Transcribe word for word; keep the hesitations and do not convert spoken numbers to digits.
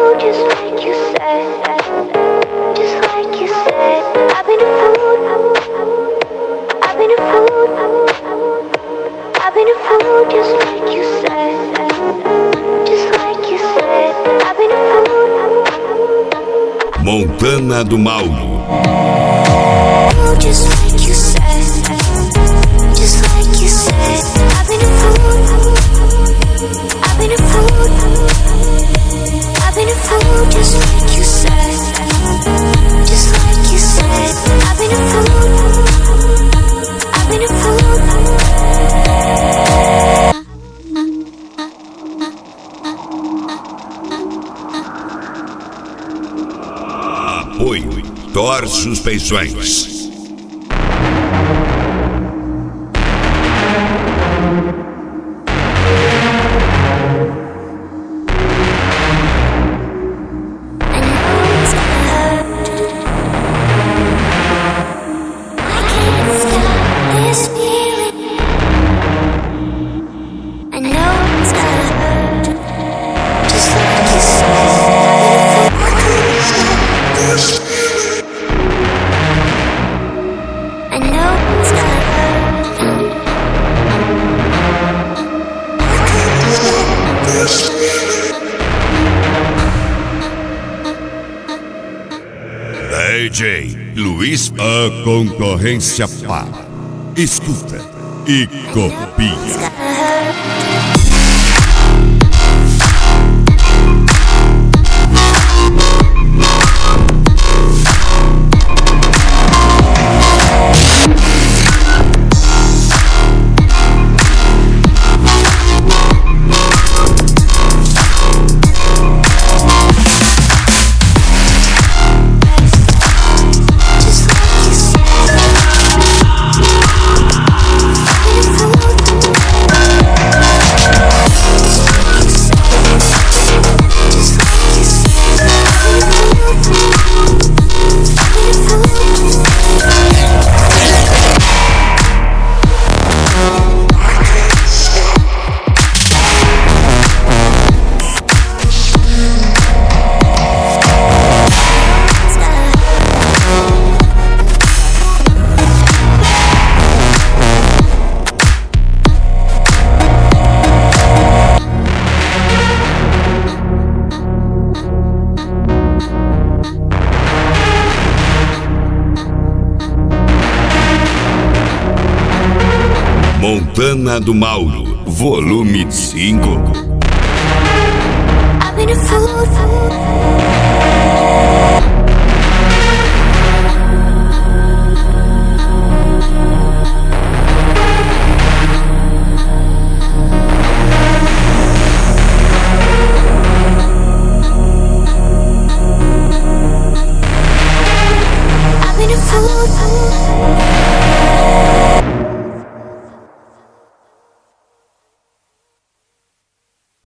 fool, just like you said. Just like you said. I've been a fool. I've been a fool. I've been a fool, just like you said. Just like you said. I've been a fool. Montana do Mauro. Just like you said. Just like you said. I've been a fool. I've been a fool. I've been a fool, just like you said. Just like you said. I've been a fool. I've been a fool. Apoio Thor Suspensões. D J Luiz, a concorrência para. Escuta e copia. Montana do Mauro, volume cinco. I've been a fool.